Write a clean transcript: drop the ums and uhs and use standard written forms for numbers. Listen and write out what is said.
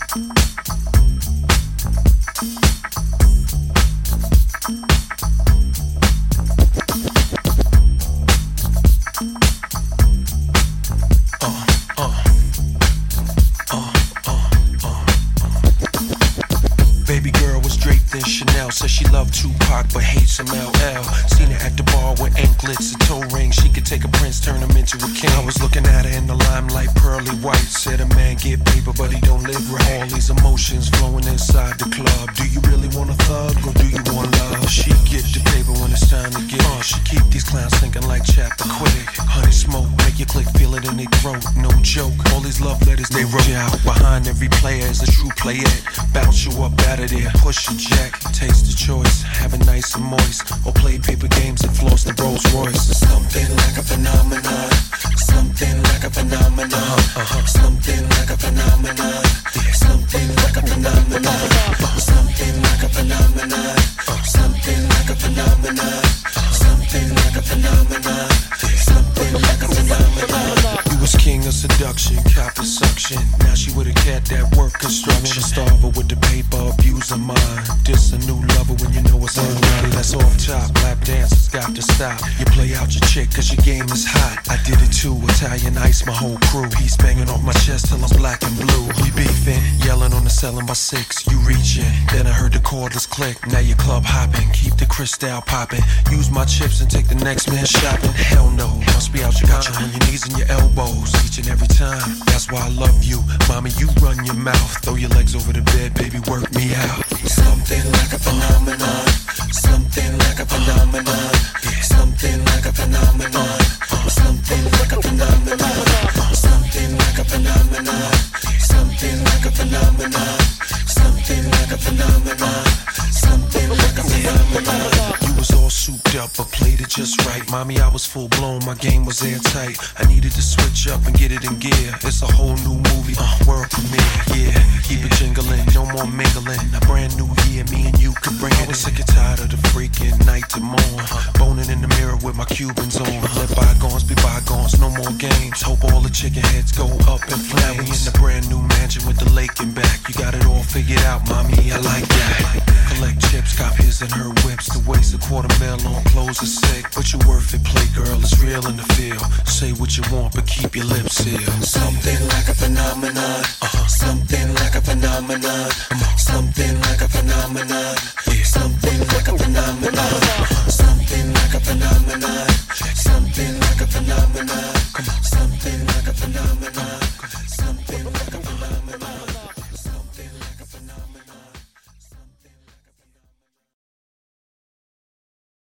Baby girl was draped in Chanel, said she loved Tupac but hates some LL. Seen her at the bar with anklets and toe rings. She could take a prince, turn him into a king. I was looking at her in the limelight, pearly white. Said a man get paper but he don't live right. All these emotions flowing inside the club. Do you really want a thug or do you want love? She get the paper when it's time to get she keep these clowns thinking like chapter quick. Honey smoke, make your click feel it in their throat. No joke, all these love letters they wrote you out. Behind every player is a true player. Bounce you up out of there, push your jack, taste the choice, have it nice and moist, or play paper games and floss the Rolls Royce. Something like a phenomenon, something like a phenomenon, something like a phenomenon, something like a phenomenon, something like a phenomenon, something like a phenomenon, something like a phenomenon, something like a phenomenon. You was king of seduction, copper suction. Now she with a cat that work construction. Starve her with the paper, abuse her mind. This a new lover when you know it's unready. That's off top, lap dancers got to stop. You play out your chick cause your game is hot. I did it too, Italian ice, my whole crew. He's banging off my chest till I'm black and blue. We beefing, yelling on the ceiling by 6. You reaching, then I heard the cordless click. Now you club hopping, keep the crystal popping. Use my chips and take the next man shopping. Hell no, must be out, you got you on your knees and your elbows each and every time. That's why I love you, mommy. You run your mouth, throw your legs over the bed, baby. Work me out. Something like a phenomenon, something like a phenomenon, something like a phenomenon, something like a phenomenon, something like a phenomenon, something like a phenomenon, something like a phenomenon, something like a phenomenon. You was all souped up, but played it just right. Mommy, I was full blown, my game was airtight. I needed to switch up and get it in gear. It's a whole new movie, world premiere. Yeah, keep it jingling, no more mingling. A brand new year, me and you could bring it. I was sick and tired of the freaking night to morn. Boning in the mirror with my Cubans on. Let bygones be bygones, no more games. Hope all the chicken heads go up in flames. Now we in the brand new mansion with the lake and back. You got it all figured out, mommy, I like that. Collect chips, cop his and her whips. To waste $250,000 on clothes is sick, but you worth it, play girl, it's real in the field. Say what you want, but keep your lips sealed. Something like a phenomenon, something like a phenomenon, something like a phenomenon, something like a phenomenon, something like a phenomenon, something like a phenomenon, something like a phenomenon, something